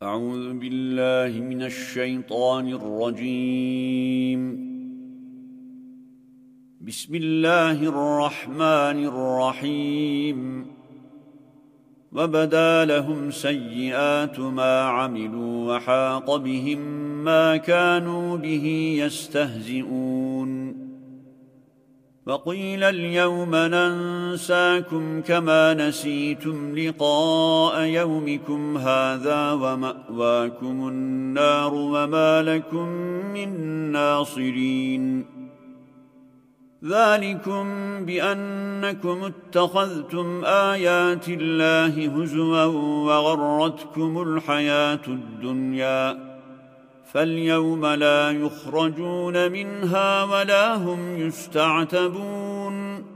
أعوذ بالله من الشيطان الرجيم. بسم الله الرحمن الرحيم. وبدا لهم سيئات ما عملوا وحاق بهم ما كانوا به يستهزئون. وقيل اليوم ننساكم كما نسيتم لقاء يومكم هذا ومأواكم النار وما لكم من ناصرين. ذلكم بأنكم اتخذتم آيات الله هزوا وغرتكم الحياة الدنيا، فاليوم لا يخرجون منها ولا هم يستعتبون.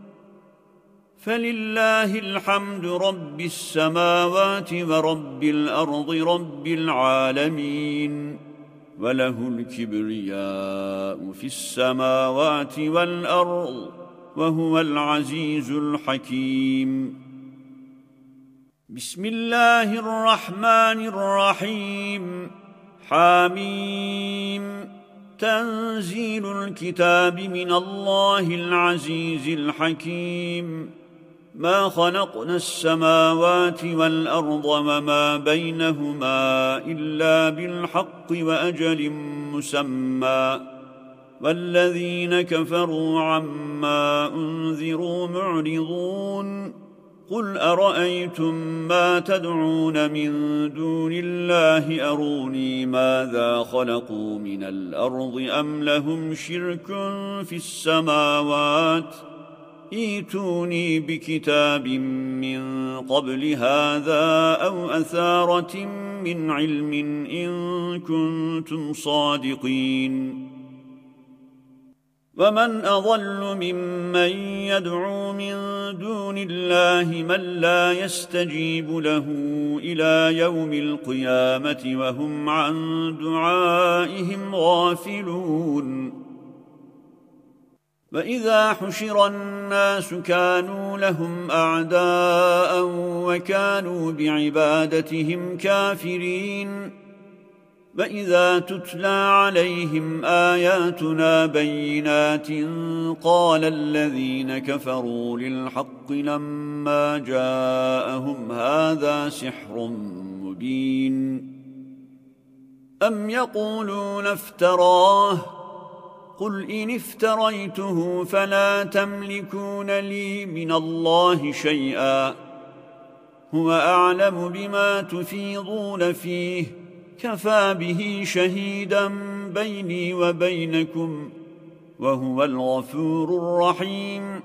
فلله الحمد رب السماوات ورب الأرض رب العالمين، وله الكبرياء في السماوات والأرض وهو العزيز الحكيم. بسم الله الرحمن الرحيم. حاميم. تنزيل الكتاب من الله العزيز الحكيم. ما خلقنا السماوات والأرض وما بينهما إلا بالحق وأجل مسمى، والذين كفروا عما أنذروا معرضون. قل أرأيتم ما تدعون من دون الله أروني ماذا خلقوا من الأرض أم لهم شرك في السماوات؟ ائتوني بكتاب من قبل هذا أو أثارة من علم إن كنتم صادقين. ومن أضل ممن يدعو من دون الله من لا يستجيب له إلى يوم القيامة وهم عن دعائهم غافلون. وإذا حشر الناس كانوا لهم أعداء وكانوا بعبادتهم كافرين. وإذا تتلى عليهم آياتنا بينات قال الذين كفروا للحق لما جاءهم هذا سحر مبين. أم يقولون افتراه؟ قل إن افتريته فلا تملكون لي من الله شيئا، هو أعلم بما تفيضون فيه، كفى به شهيدا بيني وبينكم وهو الغفور الرحيم.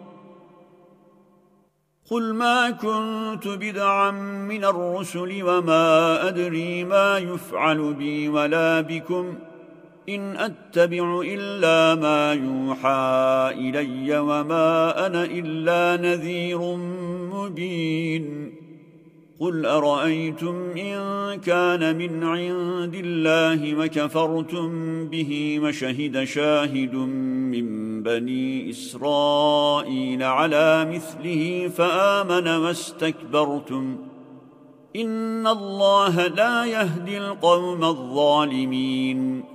قل ما كنت بدعا من الرسل وما أدري ما يفعل بي ولا بكم، إن أتبع إلا ما يوحى إلي وما أنا إلا نذير مبين. قل أرأيتم إن كان من عند الله وكفرتم به وشهد شاهد من بني إسرائيل على مثله فآمن واستكبرتم، إن الله لا يهدي القوم الظالمين.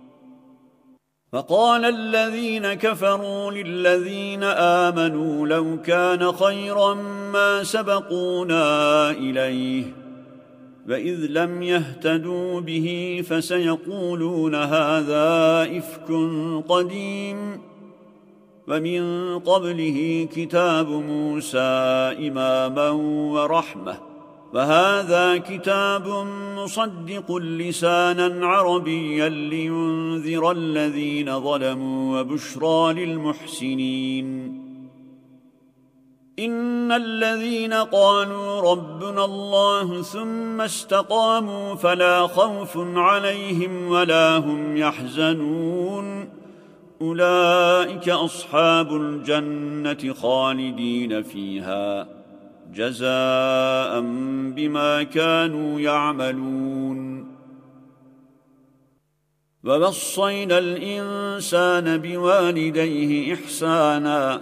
فقال الذين كفروا للذين آمنوا لو كان خيرا ما سبقونا إليه، وإذ لم يهتدوا به فسيقولون هذا إفك قديم. ومن قبله كتاب موسى إماما ورحمة، وهذا كتاب مصدق لسانا عربيا لينذر الذين ظلموا وبشرى للمحسنين. إن الذين قالوا ربنا الله ثم استقاموا فلا خوف عليهم ولا هم يحزنون، أولئك أصحاب الجنة خالدين فيها جزاء بما كانوا يعملون. ووصينا الإنسان بوالديه إحسانا،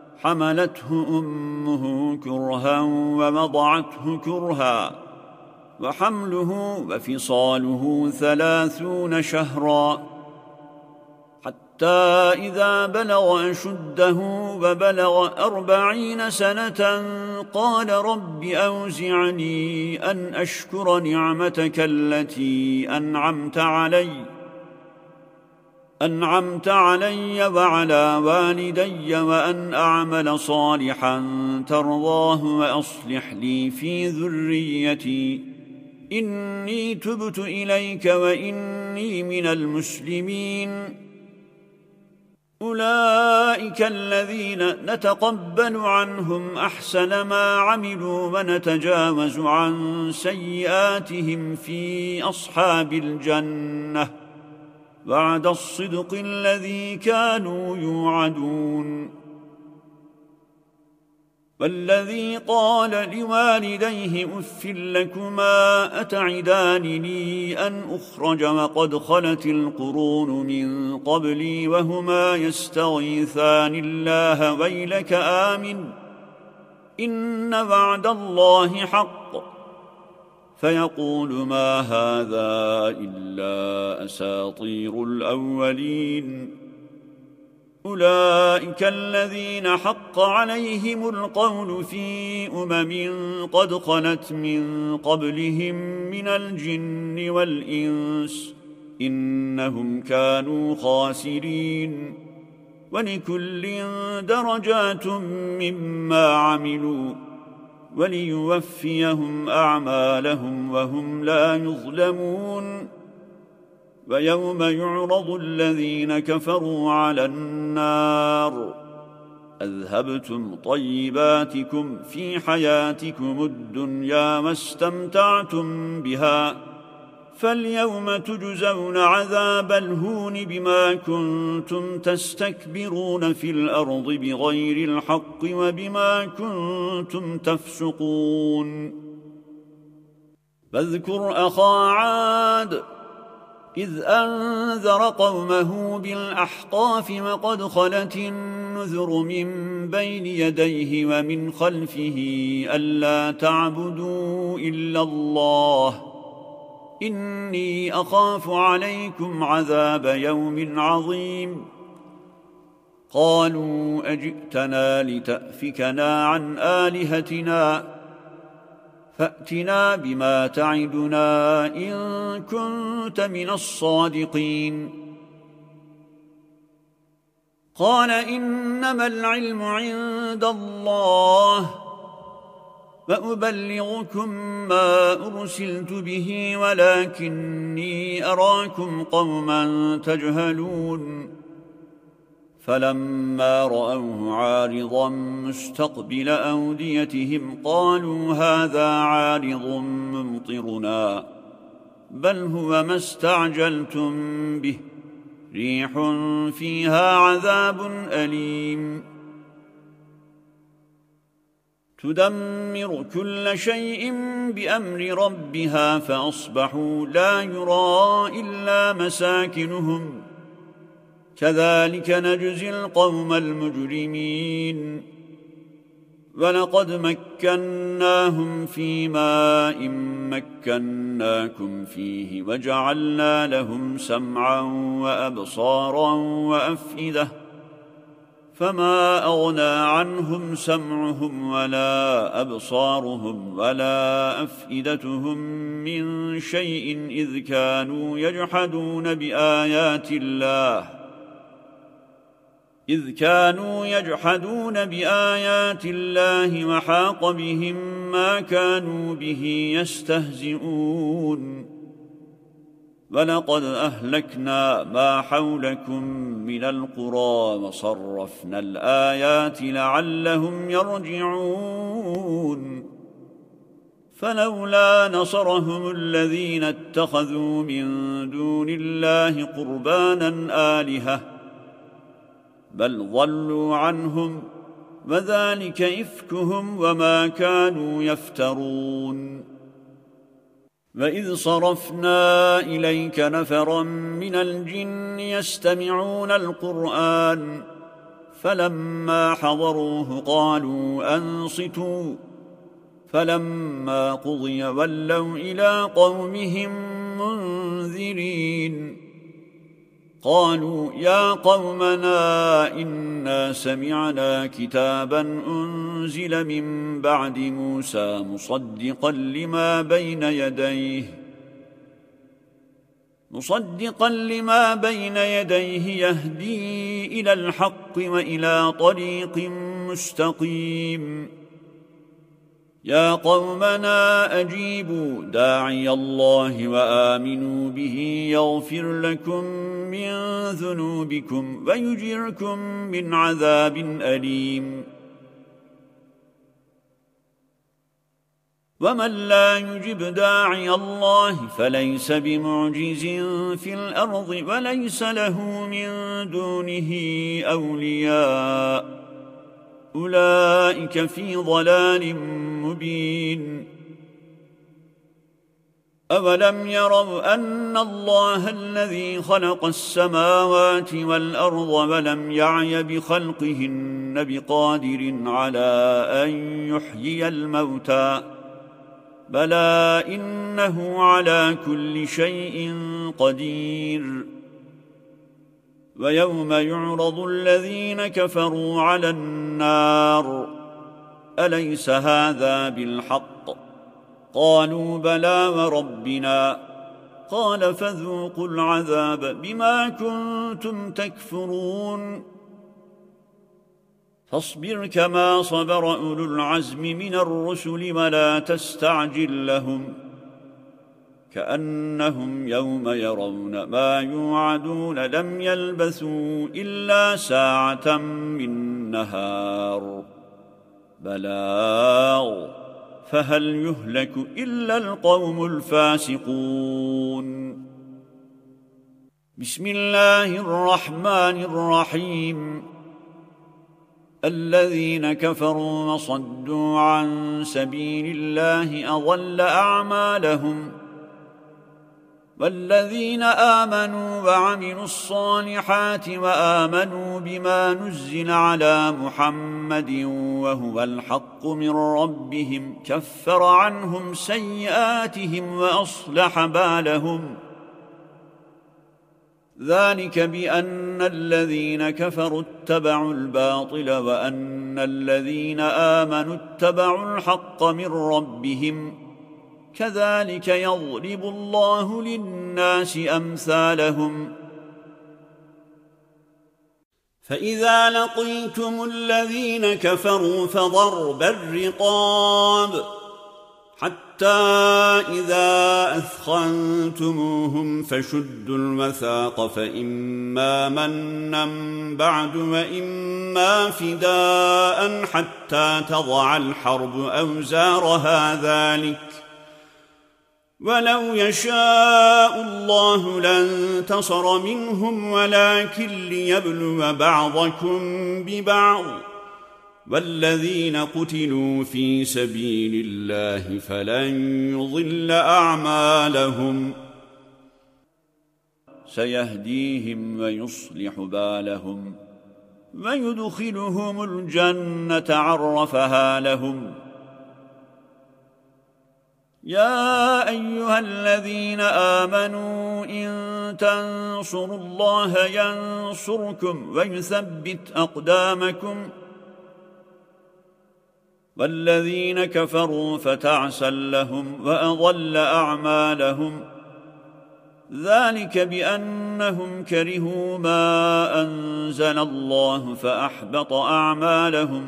حملته أمه كرها ووضعته كرها وحمله وفصاله 30 شهرا حتى إذا بلغ أشده وبلغ 40 سنة قال رب أوزعني أن أشكر نعمتك التي أنعمت علي وعلى والدي وأن أعمل صالحا ترضاه وأصلح لي في ذريتي إني تبت إليك وإني من المسلمين أولئك الذين نتقبل عنهم أحسن ما عملوا ونتجاوز عن سيئاتهم في أصحاب الجنة بعد الصدق الذي كانوا يوعدون والذي قال لوالديه أف لكما أتعدانني أن أخرج وقد خلت القرون من قبلي وهما يستغيثان الله ويلك آمن إن وعد الله حق فيقول ما هذا إلا أساطير الأولين أولئك الذين حق عليهم القول في قد خلت من قبلهم من الجن والإنس إنهم كانوا خاسرين ولكل درجات مما عملوا وليوفيهم أعمالهم وهم لا يظلمون ويوم يعرض الذين كفروا على النار أذهبتم طيباتكم في حياتكم الدنيا واستمتعتم بها فاليوم تجزون عذاب الهون بما كنتم تستكبرون في الأرض بغير الحق وبما كنتم تفسقون فاذكر أخا عاد إذ أنذر قومه بالأحقاف وقد خلت النذر من بين يديه ومن خلفه ألا تعبدوا إلا الله إني أخاف عليكم عذاب يوم عظيم قالوا أجئتنا لتأفكنا عن آلهتنا فأتنا بما تعدنا إن كنت من الصادقين قال إنما العلم عند الله وأبلغكم ما أرسلت به ولكني أراكم قوما تجهلون فلما رأوه عارضا مستقبل أوديتهم قالوا هذا عارض ممطرنا بل هو ما استعجلتم به ريح فيها عذاب أليم تدمر كل شيء بأمر ربها فأصبحوا لا يرى إلا مساكنهم كذلك نجزي القوم المجرمين ولقد مكناهم في ماء مكناكم فيه وجعلنا لهم سمعا وأبصارا وأفئدة فما أغنى عنهم سمعهم ولا أبصارهم ولا أفئدتهم من شيء إذ كانوا يجحدون بآيات الله وحاق بهم ما كانوا به يستهزئون ولقد أهلكنا ما حولكم من القرى وصرفنا الآيات لعلهم يرجعون فلولا نصرهم الذين اتخذوا من دون الله قربانا آلهة بل ضلوا عنهم وذلك إفكهم وما كانوا يفترون وإذ صرفنا إليك نفرا من الجن يستمعون القرآن فلما حضروه قالوا أنصتوا فلما قضي ولوا إلى قومهم منذرين قالوا يا قومنا إنا سمعنا كتابا أنزل من بعد موسى مصدقا لما بين يديه يهدي إلى الحق وإلى طريق مستقيم يا قومنا أجيبوا داعي الله وآمنوا به يغفر لكم من ذنوبكم ويجركم من عذاب أليم ومن لا يجب داعي الله فليس بمعجز في الأرض وليس له من دونه أولياء أولئك في ضلال مبين أولم يروا أن الله الذي خلق السماوات والأرض ولم يعي بخلقهن بقادر على أن يحيي الموتى بلى إنه على كل شيء قدير ويوم يعرض الذين كفروا على النار أليس هذا بالحق قالوا بلى وربنا قال فذوقوا العذاب بما كنتم تكفرون فاصبر كما صبر أولو العزم من الرسل ولا تستعجل لهم كأنهم يوم يرون ما يوعدون لم يلبثوا إلا ساعة من نهار بلاغ فهل يهلك إلا القوم الفاسقون بسم الله الرحمن الرحيم الذين كفروا وصدوا عن سبيل الله أضل أعمالهم والذين آمنوا وعملوا الصالحات وآمنوا بما نزل على محمد وهو الحق من ربهم كفر عنهم سيئاتهم وأصلح بالهم ذلك بأن الذين كفروا اتبعوا الباطل وأن الذين آمنوا اتبعوا الحق من ربهم كذلك يضرب الله للناس أمثالهم فإذا لقيتم الذين كفروا فضرب الرقاب حتى إذا أثخنتموهم فشدوا الوثاق فإما منا بعد وإما فداء حتى تضع الحرب أوزارها ذلك ولو يشاء الله لانتصر منهم ولكن ليبلو بعضكم ببعض والذين قتلوا في سبيل الله فلن يضل أعمالهم سيهديهم ويصلح بالهم ويدخلهم الجنة عرفها لهم يا أيها الذين آمنوا إن تنصروا الله ينصركم ويثبت أقدامكم والذين كفروا فتعسا لهم وأضل أعمالهم ذلك بأنهم كرهوا ما أنزل الله فأحبط أعمالهم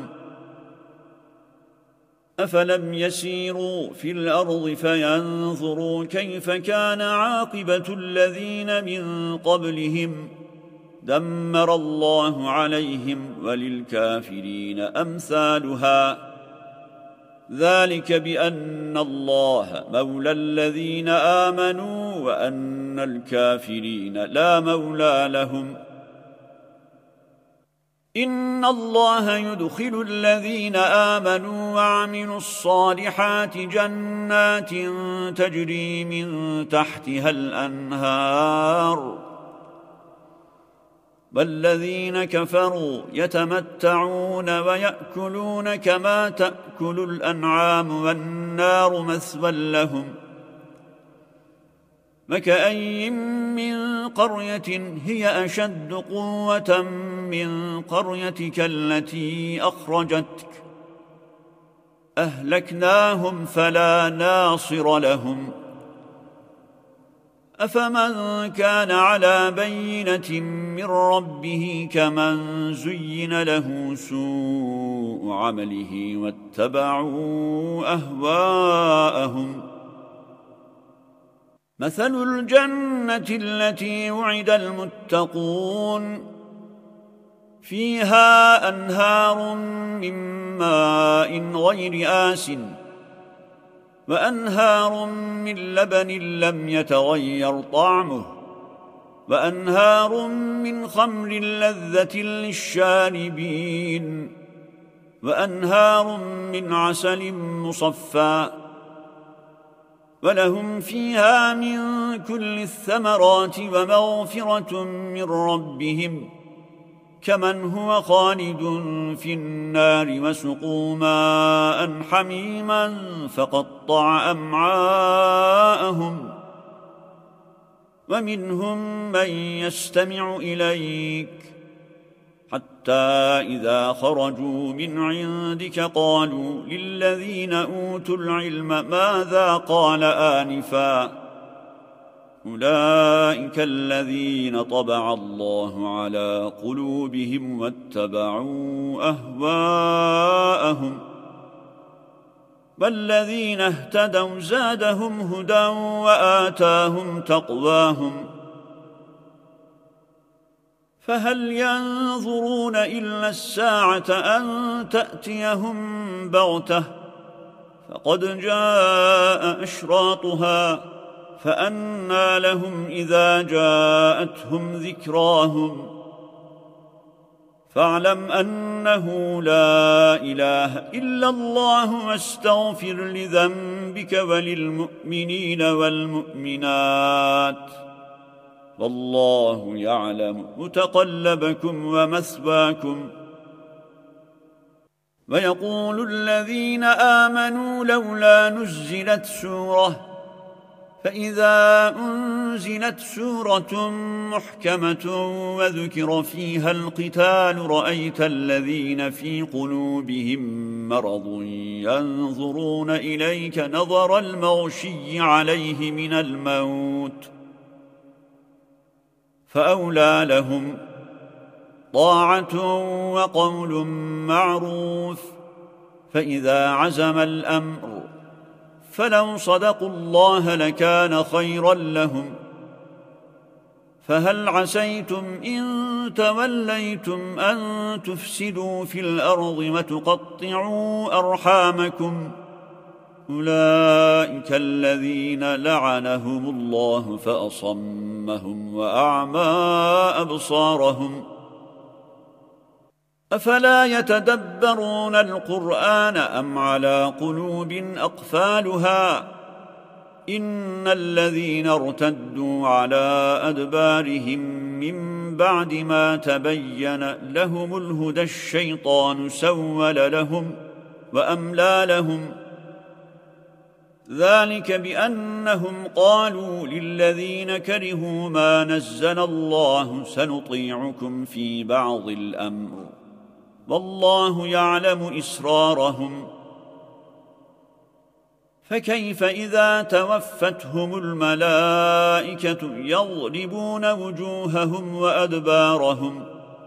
أفلم يسيروا في الأرض فينظروا كيف كان عاقبة الذين من قبلهم دمر الله عليهم وللكافرين أمثالها ذلك بأن الله مولى الذين آمنوا وأن الكافرين لا مولى لهم إن الله يدخل الذين آمنوا وعملوا الصالحات جنات تجري من تحتها الأنهار والذين كفروا يتمتعون ويأكلون كما تأكل الأنعام والنار مثوى لهم وكأي من قرية هي أشد قوة من قريتك التي أخرجتك أهلكناهم فلا ناصر لهم أفمن كان على بينة من ربه كمن زين له سوء عمله واتبعوا أهواءهم مثل الجنة التي وعد المتقون فيها أنهار من ماء غير آسٍ وأنهار من لبن لم يتغير طعمه وأنهار من خمر لذة للشاربين وأنهار من عسل مصفى ولهم فيها من كل الثمرات ومغفرة من ربهم كمن هو خالد في النار وسقوا ماء حميما فقطع أمعاءهم ومنهم من يستمع إليك حتى إذا خرجوا من عندك قالوا للذين أوتوا العلم ماذا قال آنفا أولئك الذين طبع الله على قلوبهم واتبعوا أهواءهم والذين اهتدوا زادهم هدى وآتاهم تقواهم فهل ينظرون إلا الساعة أن تأتيهم بغتة فقد جاء أشراطها فأنى لهم إذا جاءتهم ذكراهم فاعلم أنه لا إله إلا الله واستغفر لذنبك وللمؤمنين والمؤمنات والله يعلم متقلبكم ومثواكم ويقول الذين آمنوا لولا نزلت سورة فإذا أنزلت سورة محكمة وذكر فيها القتال رأيت الذين في قلوبهم مرض ينظرون إليك نظر المغشي عليه من الموت فأولى لهم طاعة وقول معروف فإذا عزم الأمر فلو صدقوا الله لكان خيرا لهم فهل عسيتم إن توليتم أن تفسدوا في الأرض وتقطعوا أرحامكم أولئك الذين لعنهم الله فأصمهم وأعمى أبصارهم أفلا يتدبرون القرآن أم على قلوب أقفالها إن الذين ارتدوا على أدبارهم من بعد ما تبين لهم الهدى الشيطان سول لهم وأملى لهم ذلك بأنهم قالوا للذين كرهوا ما نزل الله سنطيعكم في بعض الأمر والله يعلم إسرارهم فكيف إذا توفتهم الملائكة يضربون وجوههم وأدبارهم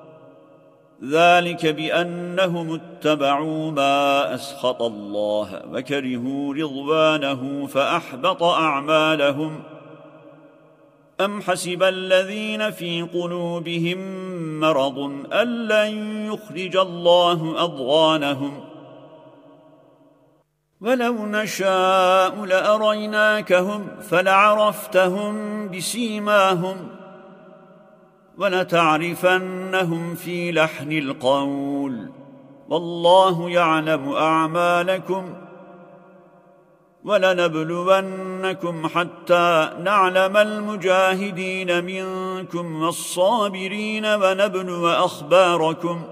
ذلك بأنهم اتبعوا ما أسخط الله وكرهوا رضوانه فأحبط أعمالهم أم حسب الذين في قلوبهم مرض أن لن يخرج الله أضغانهم ولو نشاء لأريناكهم فلعرفتهم بسيماهم ولتعرفنهم في لحن القول والله يعلم أعمالكم ولنبلونكم حتى نعلم المجاهدين منكم والصابرين ونبلو أخباركم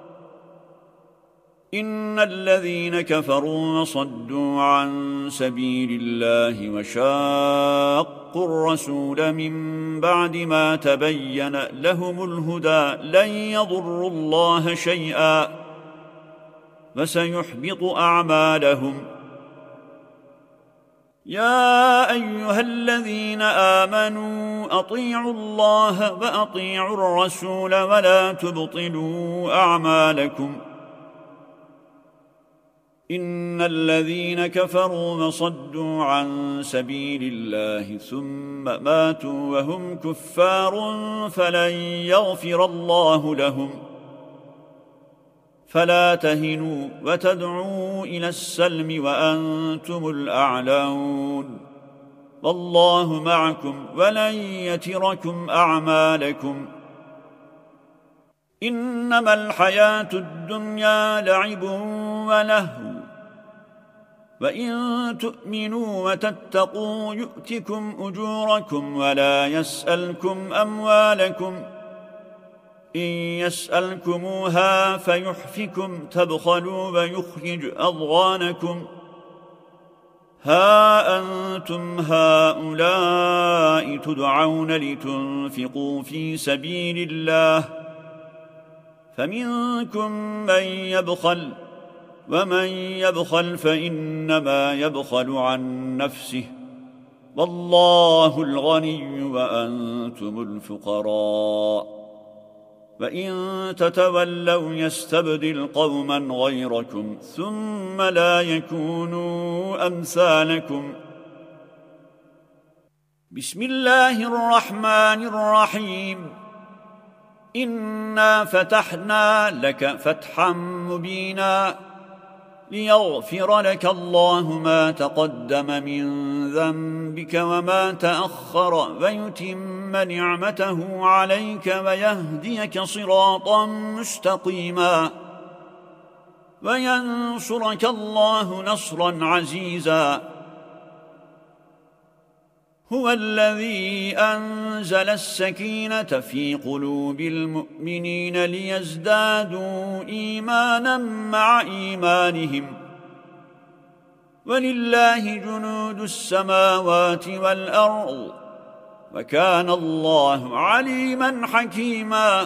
إن الذين كفروا وصدوا عن سبيل الله وشاقوا الرسول من بعد ما تبين لهم الهدى لن يضروا الله شيئا وسيحبط أعمالهم. يا أيها الذين آمنوا أطيعوا الله وأطيعوا الرسول ولا تبطلوا أعمالكم إن الذين كفروا وصدوا عن سبيل الله ثم ماتوا وهم كفار فلن يغفر الله لهم. فلا تهنوا وتدعوا إلى السلم وأنتم الأعلون والله معكم ولن يتركم أعمالكم. إنما الحياة الدنيا لعب ولهو وإن تؤمنوا وتتقوا يؤتكم أجوركم ولا يسألكم أموالكم إن يسألكموها فيحفكم تبخلوا ويخرج أضغانكم. ها أنتم هؤلاء تدعون لتنفقوا في سبيل الله فمنكم من يبخل ومن يبخل فإنما يبخل عن نفسه والله الغني وأنتم الفقراء وإن تتولوا يستبدل قوما غيركم ثم لا يكونوا أمثالكم. بسم الله الرحمن الرحيم إنا فتحنا لك فتحا مبينا ليغفر لك الله ما تقدم من ذنبك وما تأخر ويتم نعمته عليك ويهديك صراطا مستقيما وينصرك الله نصرا عزيزا. هو الذي أنزل السكينة في قلوب المؤمنين ليزدادوا إيمانا مع إيمانهم ولله جنود السماوات والأرض وكان الله عليما حكيما.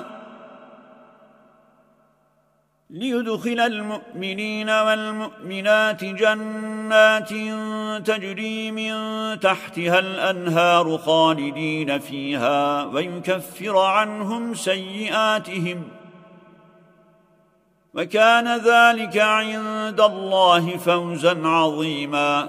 ليدخل المؤمنين والمؤمنات جنات تجري من تحتها الأنهار خالدين فيها ويكفر عنهم سيئاتهم وكان ذلك عند الله فوزا عظيما.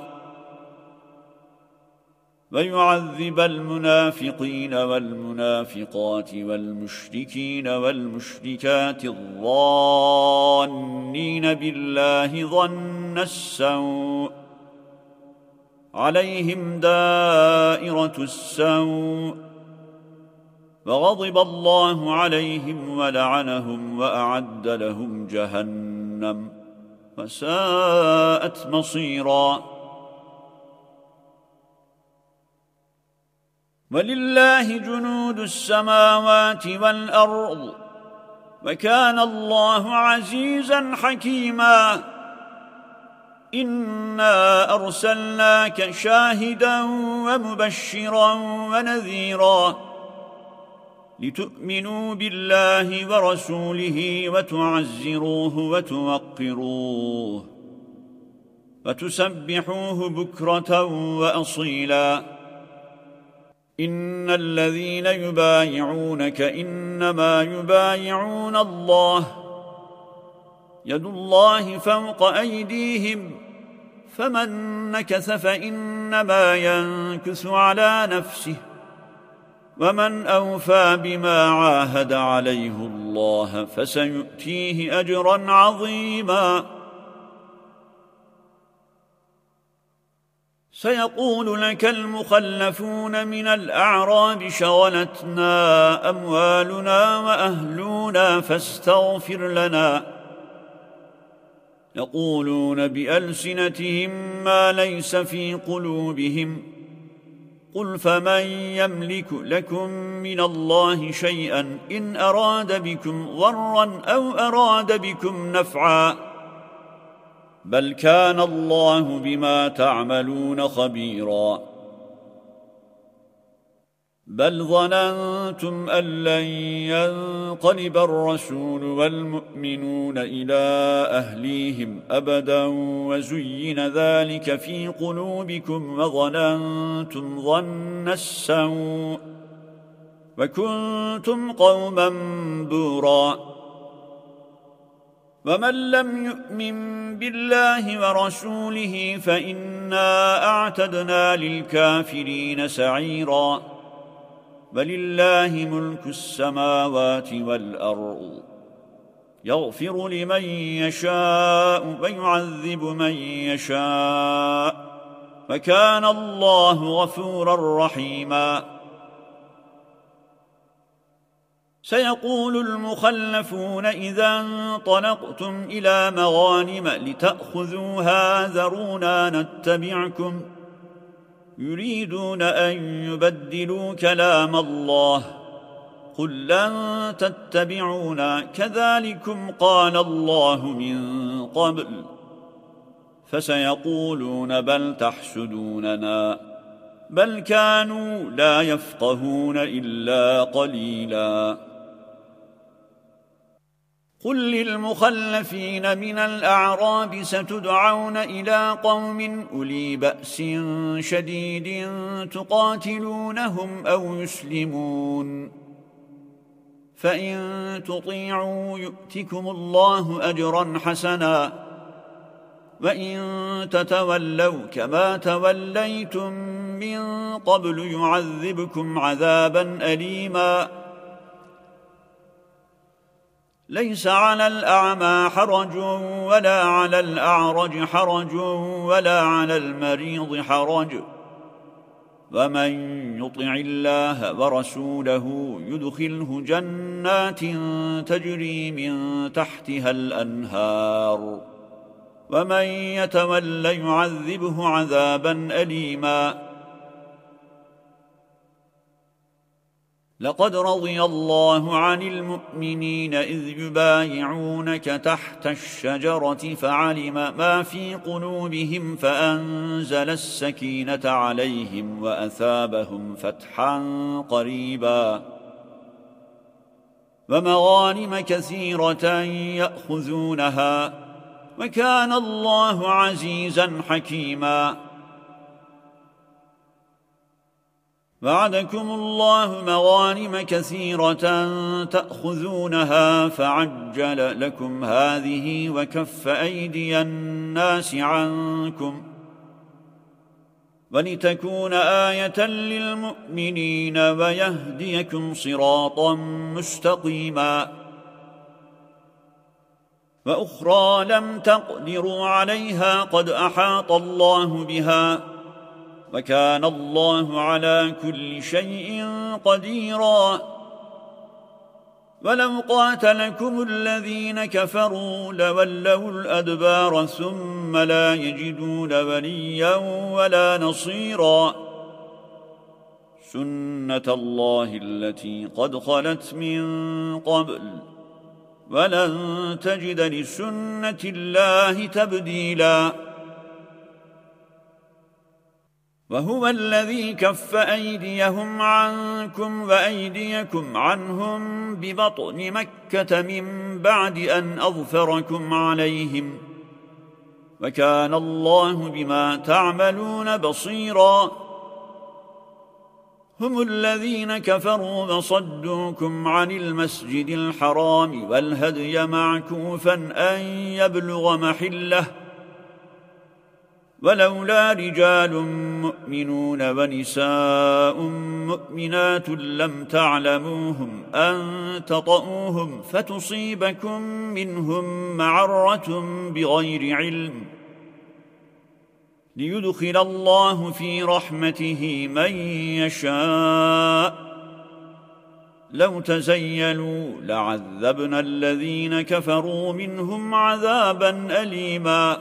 ويعذب المنافقين والمنافقات والمشركين والمشركات الظانين بالله ظن السوء عليهم دائرة السوء وغضب الله عليهم ولعنهم وأعد لهم جهنم وساءت مصيرا. ولله جنود السماوات والأرض وكان الله عزيزا حكيما. إنا أرسلناك شاهدا ومبشرا ونذيرا لتؤمنوا بالله ورسوله وتعزروه وتوقروه وتسبحوه بكرة وأصيلا. إن الذين يبايعونك إنما يبايعون الله يد الله فوق أيديهم فمن نكث فإنما ينكث على نفسه ومن أوفى بما عاهد عليه الله فسيؤتيه أجرا عظيما. سيقول لك المخلفون من الأعراب شغلتنا أموالنا وأهلنا فاستغفر لنا يقولون بألسنتهم ما ليس في قلوبهم قل فمن يملك لكم من الله شيئا إن أراد بكم ضرا أو أراد بكم نفعا بل كان الله بما تعملون خبيرا بل ظننتم أن لن ينقلب الرسول والمؤمنون إلى أهليهم أبدا وزين ذلك في قلوبكم وظننتم ظن السوء وكنتم قوما بورا ومن لم يؤمن بالله ورسوله فإنا أعتدنا للكافرين سعيرا ولله ملك السماوات والأرض يغفر لمن يشاء ويعذب من يشاء وكان الله غفورا رحيما سيقول المخلفون إذا انطلقتم إلى مغانم لتأخذوها ذرونا نتبعكم يريدون أن يبدلوا كلام الله قل لن تتبعونا كذلكم قال الله من قبل فسيقولون بل تحسدوننا بل كانوا لا يفقهون إلا قليلا قل للمخلفين من الأعراب ستدعون إلى قوم أولي بأس شديد تقاتلونهم أو يسلمون فإن تطيعوا يؤتكم الله أجرا حسنا وإن تتولوا كما توليتم من قبل يعذبكم عذابا أليما ليس على الأعمى حرج ولا على الأعرج حرج ولا على المريض حرج ومن يطع الله ورسوله يدخله جنات تجري من تحتها الأنهار ومن يتولى يعذبه عذابا أليما لقد رضي الله عن المؤمنين إذ يبايعونك تحت الشجرة فعلم ما في قلوبهم فأنزل السكينة عليهم وأثابهم فتحا قريبا ومغانم كثيرة يأخذونها وكان الله عزيزا حكيما وعدكم الله مغانم كثيرة تأخذونها فعجل لكم هذه وكف أيدي الناس عنكم ولتكون آية للمؤمنين ويهديكم صراطا مستقيما وأخرى لم تقدروا عليها قد أحاط الله بها وكان الله على كل شيء قديرا ولو قاتلكم الذين كفروا لولوا الأدبار ثم لا يجدون وليا ولا نصيرا سنة الله التي قد خلت من قبل ولن تجد لسنة الله تبديلا وهو الذي كف أيديهم عنكم وأيديكم عنهم ببطن مكة من بعد أن أظفركم عليهم وكان الله بما تعملون بصيرا هم الذين كفروا وصدوكم عن المسجد الحرام والهدي معكوفا أن يبلغ محله ولولا رجال مؤمنون ونساء مؤمنات لم تعلموهم أن تطؤوهم فتصيبكم منهم معرة بغير علم ليدخل الله في رحمته من يشاء لو تزيلوا لعذبنا الذين كفروا منهم عذابا أليما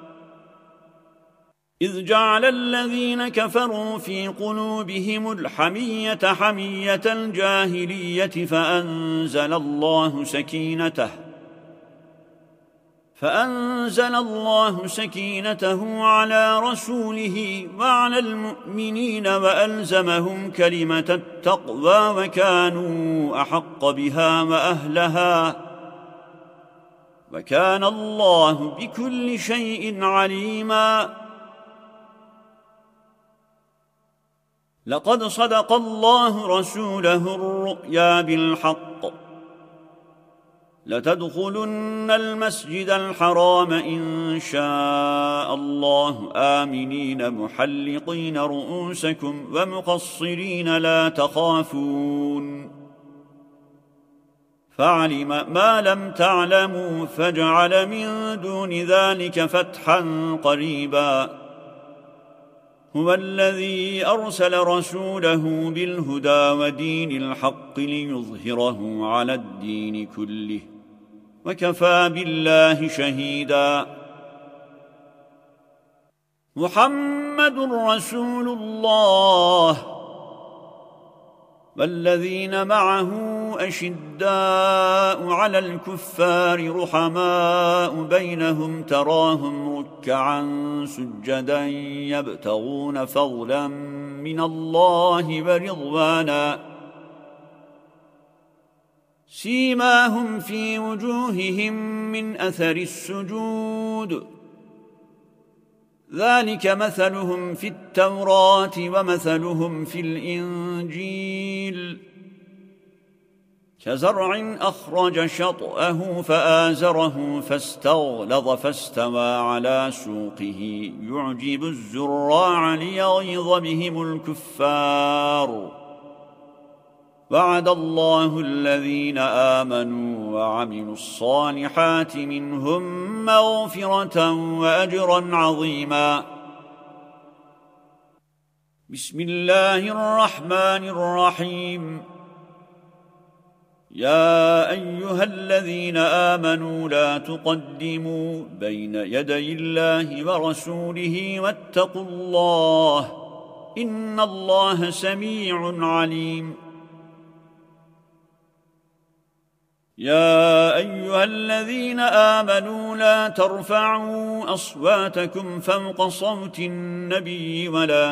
إذ جعل الذين كفروا في قلوبهم الحمية حمية الجاهلية فأنزل الله سكينته على رسوله وعلى المؤمنين وألزمهم كلمة التقوى وكانوا أحق بها وأهلها وكان الله بكل شيء عليما لقد صدق الله رسوله الرؤيا بالحق لتدخلن المسجد الحرام إن شاء الله آمنين محلقين رؤوسكم ومقصرين لا تخافون فعلم ما لم تعلموا فجعل من دون ذلك فتحا قريبا هو الذي أرسل رسوله بالهدى ودين الحق ليظهره على الدين كله وكفى بالله شهيدا محمد رسول الله والذين معه أشداء على الكفار رحماء بينهم تراهم ركعا سجدا يبتغون فضلا من الله ورضوانا سيماهم في وجوههم من أثر السجود ذلك مثلهم في التوراة ومثلهم في الإنجيل كزرع أخرج شطأه فآزره فاستغلظ فاستوى على سوقه يعجب الزراع ليغيظ بهم الكفار وعد الله الذين آمنوا وعملوا الصالحات منهم مغفرة وأجرا عظيما بسم الله الرحمن الرحيم يا أيها الذين آمنوا لا تقدموا بين يدي الله ورسوله واتقوا الله إن الله سميع عليم يا أيها الذين آمنوا لا ترفعوا أصواتكم فوق صوت النبي ولا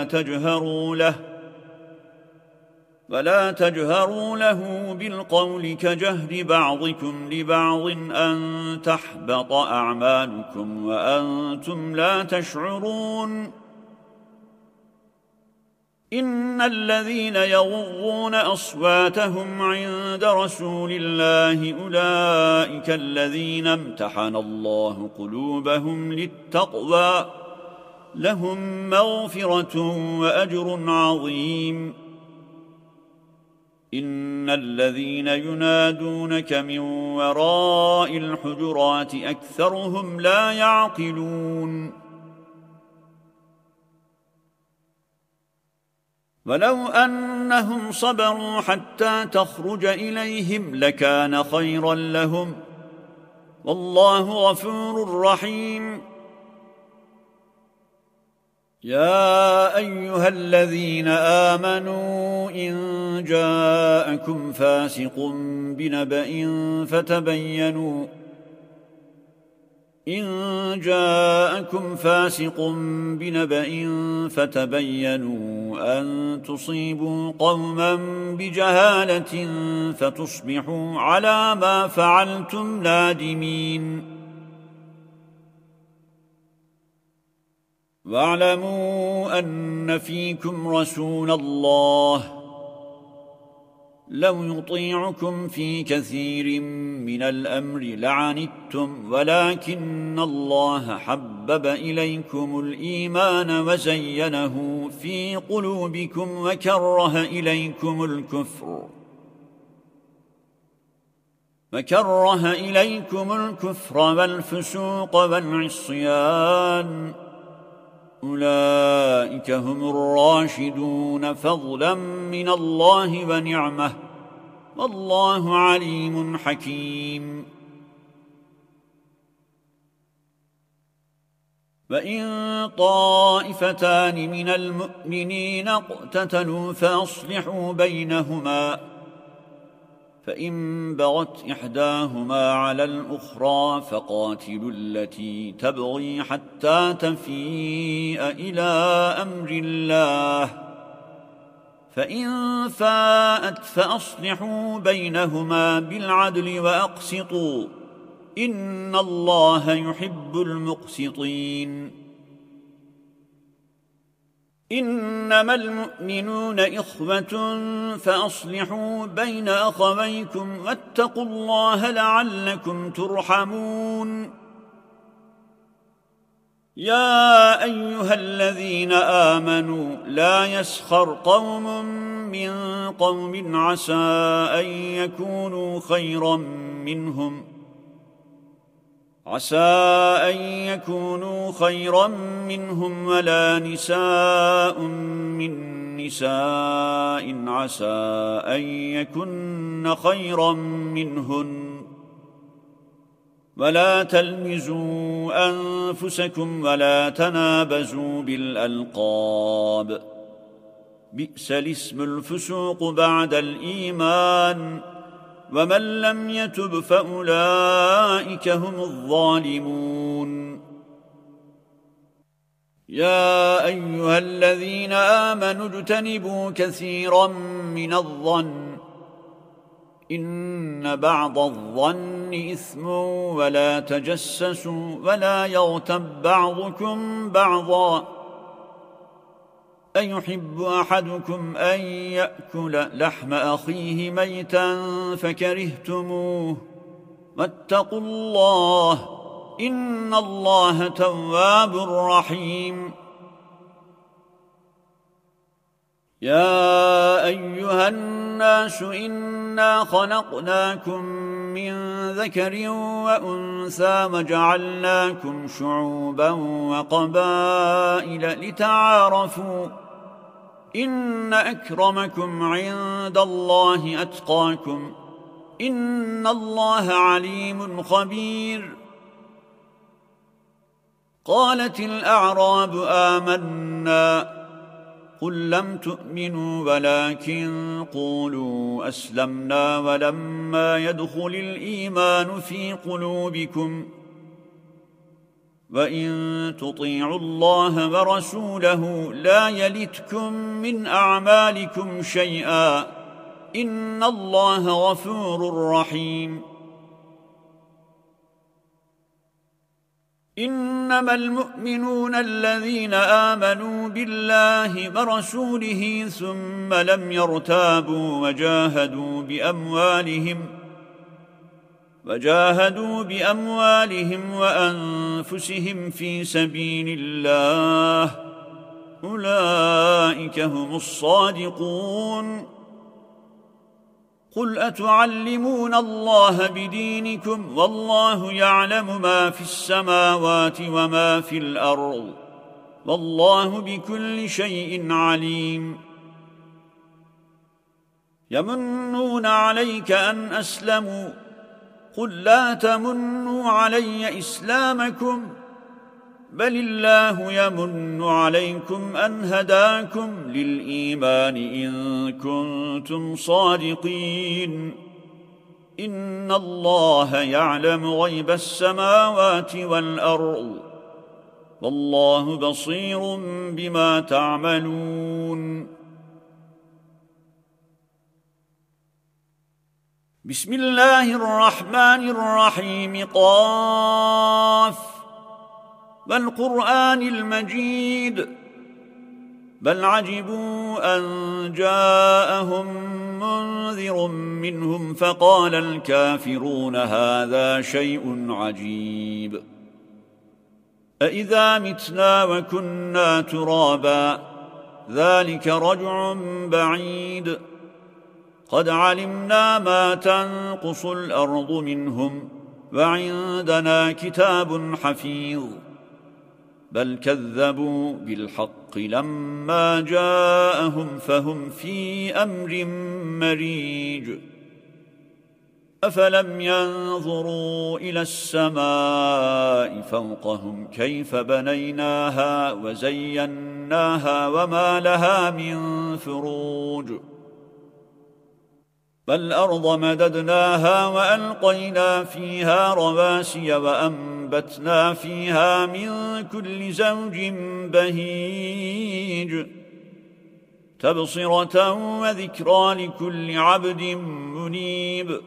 تجهروا له بالقول كجهر بعضكم لبعض أن تحبط أعمالكم وأنتم لا تشعرون إن الذين يغضون أصواتهم عند رسول الله أولئك الذين امتحن الله قلوبهم للتقوى لهم مغفرة وأجر عظيم إن الذين ينادونك من وراء الحجرات أكثرهم لا يعقلون ولو أنهم صبروا حتى تخرج إليهم لكان خيرا لهم والله غفور رحيم يا أيها الذين آمنوا إن جاءكم فاسق بنبأ فتبينوا أن تصيبوا قوما بجهالة فتصبحوا على ما فعلتم نادمين واعلموا أن فيكم رسول الله لو يطيعكم في كثير من الأمر لعنتم ولكن الله حبب إليكم الإيمان وزينه في قلوبكم وكره إليكم الكفر والفسوق والعصيان أولئك هم الراشدون فضلا من الله ونعمه والله عليم حكيم. وإن طائفتان من المؤمنين اقتتلوا فأصلحوا بينهما، فإن بغت إحداهما على الأخرى فقاتلوا التي تبغي حتى تفيء إلى أمر الله، فإن فاءت فأصلحوا بينهما بالعدل وأقسطوا إن الله يحب المقسطين. إنما المؤمنون إخوة فأصلحوا بين أخويكم واتقوا الله لعلكم ترحمون. يا أيها الذين آمنوا لا يسخر قوم من قوم عسى أن يكونوا خيرا منهم ولا نساء من نساء عسى أن يكن خيرا منهن، ولا تلمزوا أنفسكم ولا تنابزوا بالألقاب، بئس الاسم الفسوق بعد الإيمان، ومن لم يتب فأولئك هم الظالمون. يا أيها الذين آمنوا اجتنبوا كثيرا من الظن إن بعض الظن إثم، ولا تجسسوا ولا يغتب بعضكم بعضا، أيحب أحدكم أن يأكل لحم أخيه ميتا فكرهتموه، واتقوا الله إن الله تواب رحيم. يا أيها الناس إنا خلقناكم من ذكر وأنثى وجعلناكم شعوبا وقبائل لتعارفوا إن أكرمكم عند الله أتقاكم إن الله عليم خبير. قالت الأعراب آمنا، قل لم تؤمنوا ولكن قولوا أسلمنا ولما يدخل الإيمان في قلوبكم، وإن تطيعوا الله ورسوله لا يلتكم من أعمالكم شيئا إن الله غفور رحيم. إنما المؤمنون الذين آمنوا بالله ورسوله ثم لم يرتابوا وجاهدوا بأموالهم وأنفسهم في سبيل الله، أولئك هم الصادقون. قل أتعلمون الله بدينكم والله يعلم ما في السماوات وما في الأرض والله بكل شيء عليم. يمنون عليك أن أسلموا، قل لا تمنوا علي إسلامكم بل الله يمن عليكم أن هداكم للإيمان إن كنتم صادقين. إن الله يعلم غيب السماوات والأرض والله بصير بما تعملون. بسم الله الرحمن الرحيم. قاف والقرآن المجيد بل عجبوا أن جاءهم منذر منهم فقال الكافرون هذا شيء عجيب أإذا متنا وكنا ترابا ذلك رجع بعيد قد علمنا ما تنقص الأرض منهم وعندنا كتاب حفيظ بل كذبوا بالحق لما جاءهم فهم في أمر مريج أفلم ينظروا إلى السماء فوقهم كيف بنيناها وزيناها وما لها من فروج فالأرض مددناها وألقينا فيها رواسي وأنبتنا فيها من كل زوج بهيج تبصرة وذكرى لكل عبد منيب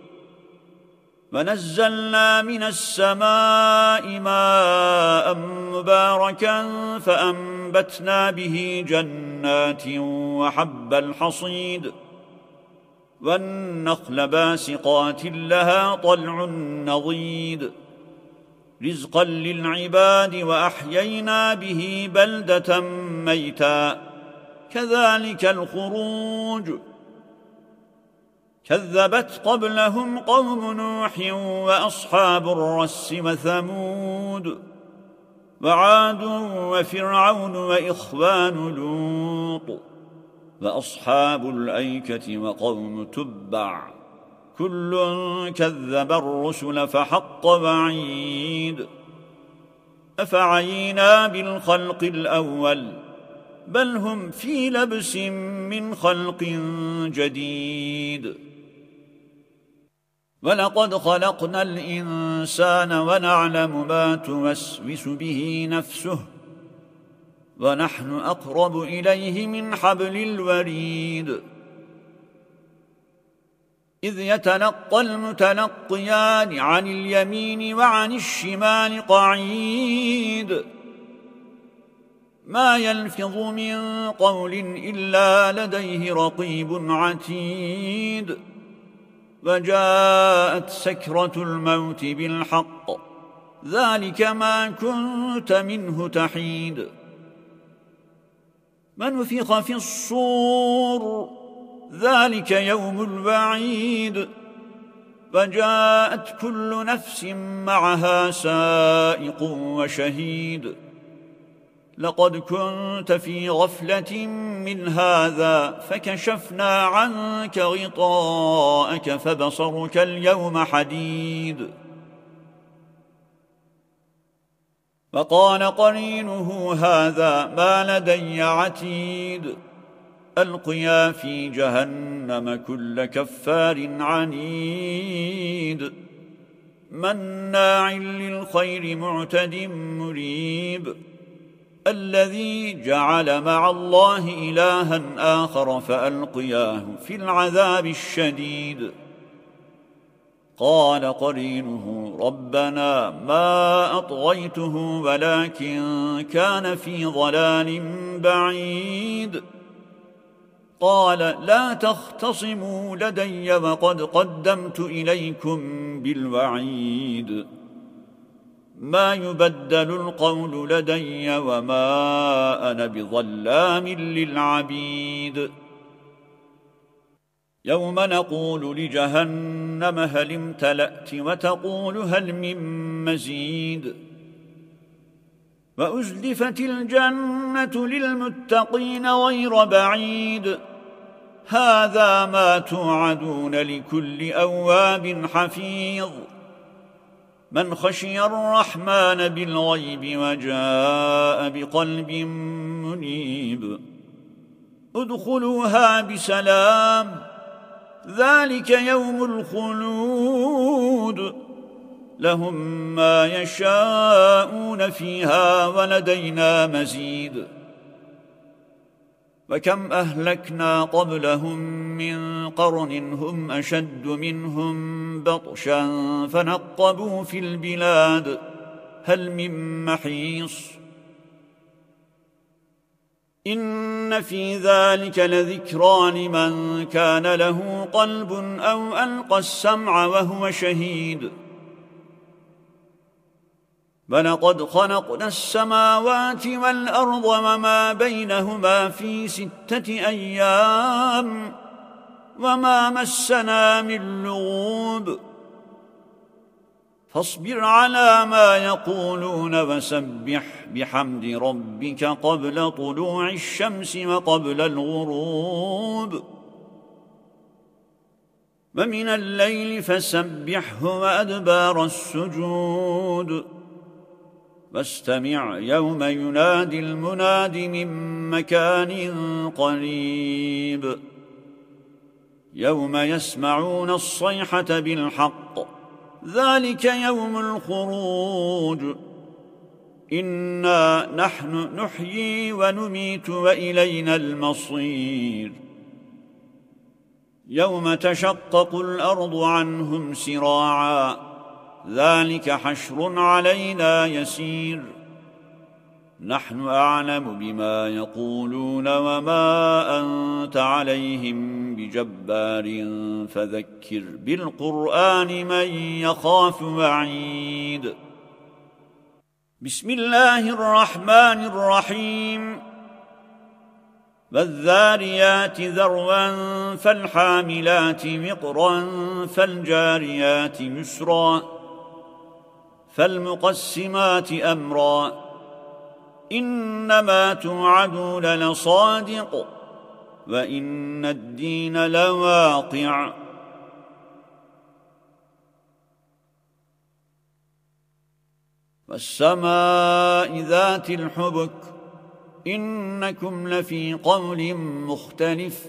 ونزلنا من السماء ماء مباركا فأنبتنا به جنات وحب الحصيد والنخل باسقات لها طلع نضيد رزقا للعباد وأحيينا به بلدة ميتا كذلك الخروج كذبت قبلهم قوم نوح وأصحاب الرس وثمود وعاد وفرعون وإخوان لوط وأصحاب الأيكة وقوم تبع كل كذب الرسل فحق وعيد أفعينا بالخلق الأول بل هم في لبس من خلق جديد ولقد خلقنا الإنسان ونعلم ما توسوس به نفسه ونحن أقرب إليه من حبل الوريد إذ يتلقى المتلقيان عن اليمين وعن الشمال قعيد ما يلفظ من قول إلا لديه رقيب عتيد وجاءت سكرة الموت بالحق ذلك ما كنت منه تحيد ونفخ في الصور ذلك يوم الوعيد وجاءت كل نفس معها سائق وشهيد لقد كنت في غفلة من هذا فكشفنا عنك غطاءك فبصرك اليوم حديد وقال قرينه هذا ما لدي عتيد ألقيا في جهنم كل كفار عنيد مناع للخير معتد مريب الذي جعل مع الله إلها آخر فألقياه في العذاب الشديد قال قرينه ربنا ما أطغيته ولكن كان في ضلال بعيد قال لا تختصموا لدي وقد قدمت إليكم بالوعيد ما يبدل القول لدي وما أنا بظلام للعبيد يوم نقول لجهنم هل امتلأت وتقول هل من مزيد وأزلفت الجنة للمتقين غير بعيد هذا ما توعدون لكل أواب حفيظ من خشي الرحمن بالغيب وجاء بقلب منيب ادخلوها بسلام ذلك يوم الخلود لهم ما يشاءون فيها ولدينا مزيد وكم أهلكنا قبلهم من قرن هم أشد منهم بطشا فنقبوا في البلاد هل من محيص إن في ذلك لذكرى لمن كان له قلب أو ألقى السمع وهو شهيد ولقد خلقنا السماوات والأرض وما بينهما في 6 أيام وما مسنا من لغوب فاصبر على ما يقولون وسبح بحمد ربك قبل طلوع الشمس وقبل الغروب ومن الليل فسبحه وأدبار السجود واستمع يوم ينادي المناد من مكان قريب يوم يسمعون الصيحة بالحق ذلك يوم الخروج إنا نحن نحيي ونميت وإلينا المصير يوم تشقق الأرض عنهم سراعا ذلك حشر علينا يسير نحن أعلم بما يقولون وما أنت عليهم بجبار فذكر بالقرآن من يخاف وعيد بسم الله الرحمن الرحيم والذاريات ذروا فالحاملات وقرا فالجاريات يسرا فالمقسمات أمرا إنما توعدون لصادق وإن الدين لواقع والسماء ذات الحبك إنكم لفي قول مختلف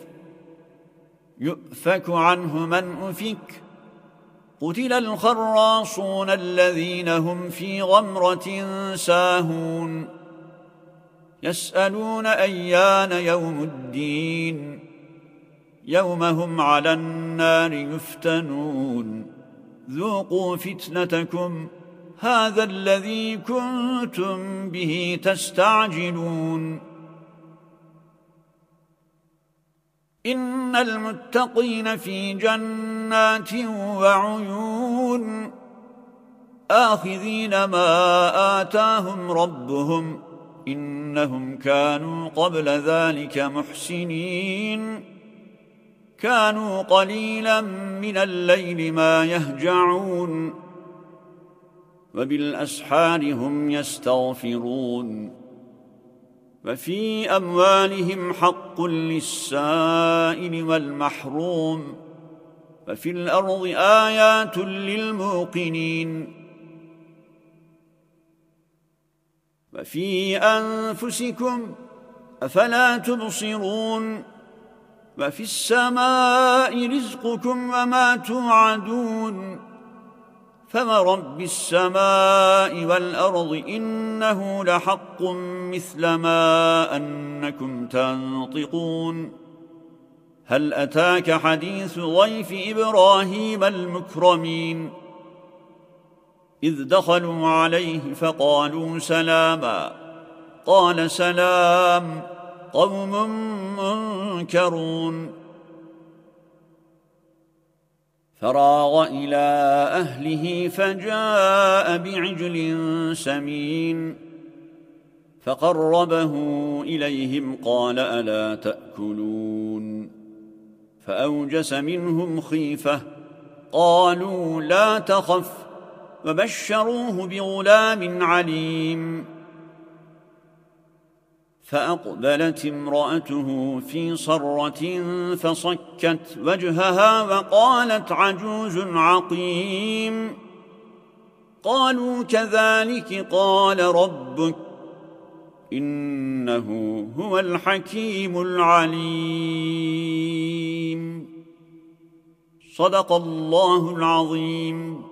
يؤفك عنه من أفك قتل الخراصون الذين هم في غمرة ساهون يسألون أيان يوم الدين يوم هم على النار يفتنون ذوقوا فتنتكم هذا الذي كنتم به تستعجلون إن المتقين في جنات وعيون آخذين ما آتاهم ربهم إنهم كانوا قبل ذلك محسنين كانوا قليلا من الليل ما يهجعون وبالأسحار هم يستغفرون وفي أموالهم حق للسائل والمحروم وفي الأرض آيات للموقنين وفي أنفسكم أفلا تبصرون وفي السماء رزقكم وما توعدون فورب السماء والأرض إنه لحق مثل ما أنكم تنطقون هل أتاك حديث ضيف إبراهيم المكرمين إذ دخلوا عليه فقالوا سلاما قال سلام قوم منكرون فراغ إلى أهله فجاء بعجل سمين فقربه إليهم قال ألا تأكلون فأوجس منهم خيفة قالوا لا تخف وبشروه بغلام عليم فأقبلت امرأته في صرة فصكت وجهها وقالت عجوز عقيم قالوا كذلك قال ربك إنه هو الحكيم العليم صدق الله العظيم.